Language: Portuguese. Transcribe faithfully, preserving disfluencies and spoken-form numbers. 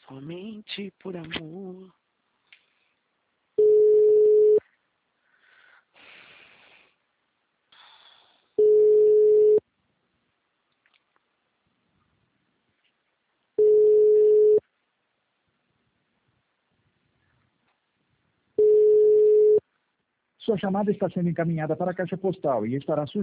Somente por amor. Sua chamada está sendo encaminhada para a caixa postal e estará sujeita